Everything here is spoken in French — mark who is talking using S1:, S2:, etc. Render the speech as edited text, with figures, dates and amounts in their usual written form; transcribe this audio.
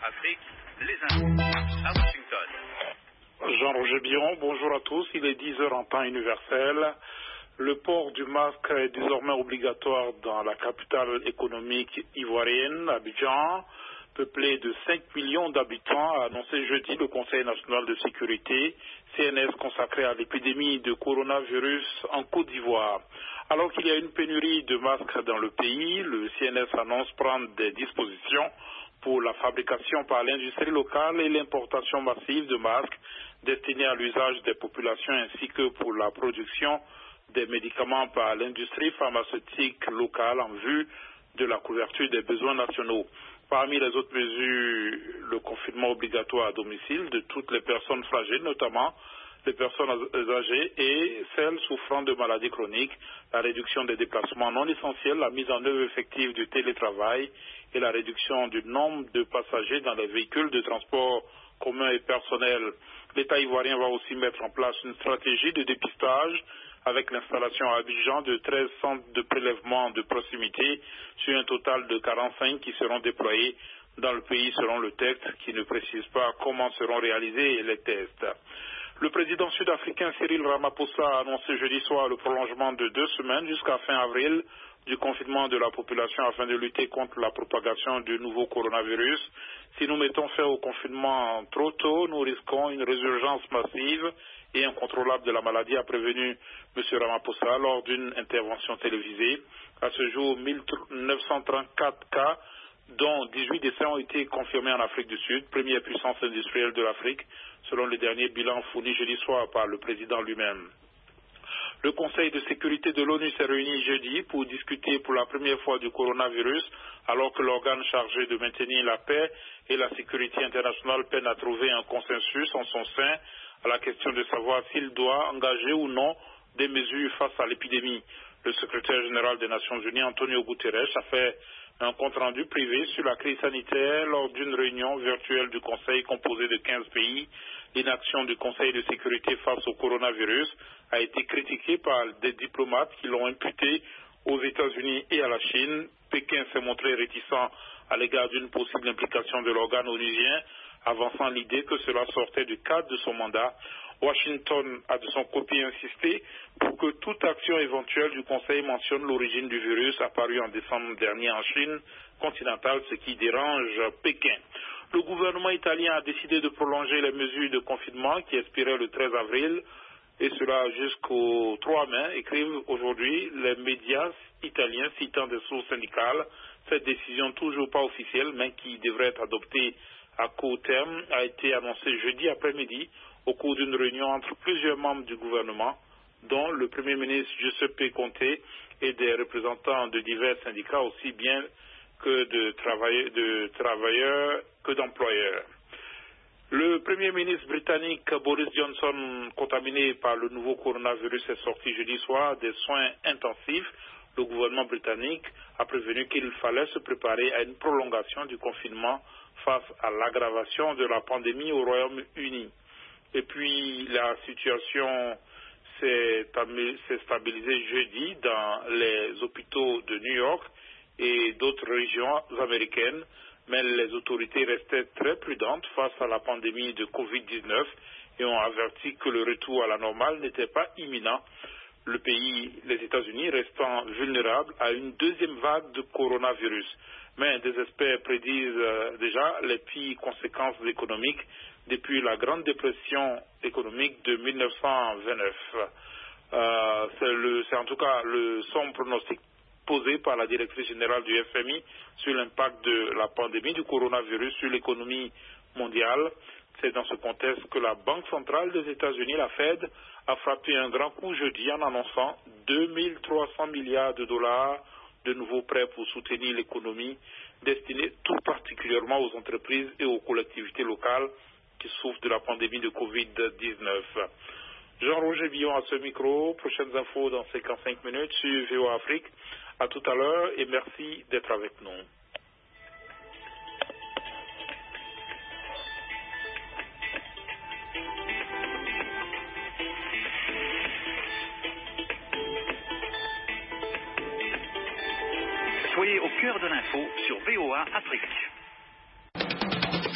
S1: Afrique, les infos à Washington.
S2: Jean-Roger Biron, bonjour à tous. Il est 10h en temps universel. Le port du masque est désormais obligatoire dans la capitale économique ivoirienne, Abidjan, peuplée de 5 millions d'habitants, a annoncé jeudi le Conseil national de sécurité, CNS, consacré à l'épidémie de coronavirus en Côte d'Ivoire. Alors qu'il y a une pénurie de masques dans le pays, le CNS annonce prendre des dispositions pour la fabrication par l'industrie locale et l'importation massive de masques destinés à l'usage des populations ainsi que pour la production des médicaments par l'industrie pharmaceutique locale en vue de la couverture des besoins nationaux. Parmi les autres mesures, le confinement obligatoire à domicile de toutes les personnes fragiles, notamment les personnes âgées et celles souffrant de maladies chroniques, la réduction des déplacements non essentiels, la mise en œuvre effective du télétravail et la réduction du nombre de passagers dans les véhicules de transport commun et personnel. L'État ivoirien va aussi mettre en place une stratégie de dépistage avec l'installation à Abidjan de 13 centres de prélèvement de proximité sur un total de 45 qui seront déployés dans le pays selon le texte qui ne précise pas comment seront réalisés les tests. Le président sud-africain Cyril Ramaphosa a annoncé jeudi soir le prolongement de 2 semaines jusqu'à fin avril du confinement de la population afin de lutter contre la propagation du nouveau coronavirus. Si nous mettons fin au confinement trop tôt, nous risquons une résurgence massive et incontrôlable de la maladie, a prévenu M. Ramaphosa lors d'une intervention télévisée. À ce jour, 1934 cas, dont 18 décès ont été confirmés en Afrique du Sud, première puissance industrielle de l'Afrique, selon le dernier bilan fourni jeudi soir par le président lui-même. Le Conseil de sécurité de l'ONU s'est réuni jeudi pour discuter pour la première fois du coronavirus, alors que l'organe chargé de maintenir la paix et la sécurité internationale peine à trouver un consensus en son sein à la question de savoir s'il doit engager ou non des mesures face à l'épidémie. Le secrétaire général des Nations Unies, Antonio Guterres, a fait un compte-rendu privé sur la crise sanitaire lors d'une réunion virtuelle du Conseil composé de 15 pays. L'inaction du Conseil de sécurité face au coronavirus a été critiquée par des diplomates qui l'ont imputé aux États-Unis et à la Chine. Pékin s'est montré réticent à l'égard d'une possible implication de l'organe onusien, avançant l'idée que cela sortait du cadre de son mandat. Washington a de son côté insisté pour que toute action éventuelle du Conseil mentionne l'origine du virus apparu en décembre dernier en Chine continentale, ce qui dérange Pékin. Le gouvernement italien a décidé de prolonger les mesures de confinement qui expiraient le 13 avril, et cela jusqu'au 3 mai, écrivent aujourd'hui les médias italiens citant des sources syndicales. Cette décision toujours pas officielle, mais qui devrait être adoptée à court terme, a été annoncée jeudi après-midi au cours d'une réunion entre plusieurs membres du gouvernement, dont le Premier ministre Giuseppe Conte et des représentants de divers syndicats, aussi bien que de travailleurs que d'employeurs. Le Premier ministre britannique Boris Johnson, contaminé par le nouveau coronavirus, est sorti jeudi soir des soins intensifs. Le gouvernement britannique a prévenu qu'il fallait se préparer à une prolongation du confinement face à l'aggravation de la pandémie au Royaume-Uni. Et puis la situation s'est stabilisée jeudi dans les hôpitaux de New York et d'autres régions américaines, mais les autorités restaient très prudentes face à la pandémie de Covid-19 et ont averti que le retour à la normale n'était pas imminent. Le pays, les États-Unis, restant vulnérables à une deuxième vague de coronavirus. Mais des experts prédisent déjà les pires conséquences économiques depuis la Grande Dépression économique de 1929. C'est en tout cas le sombre pronostic posé par la directrice générale du FMI sur l'impact de la pandémie du coronavirus sur l'économie mondiale. C'est dans ce contexte que la Banque centrale des États-Unis, la Fed, a frappé un grand coup jeudi en annonçant 2300 milliards de dollars de nouveaux prêts pour soutenir l'économie, destinés tout particulièrement aux entreprises et aux collectivités locales qui souffrent de la pandémie de Covid-19. Jean-Roger Billon à ce micro. Prochaines infos dans 55 minutes sur VOA Afrique. À tout à l'heure et merci d'être avec nous.
S1: Soyez au cœur de l'info sur VOA Afrique.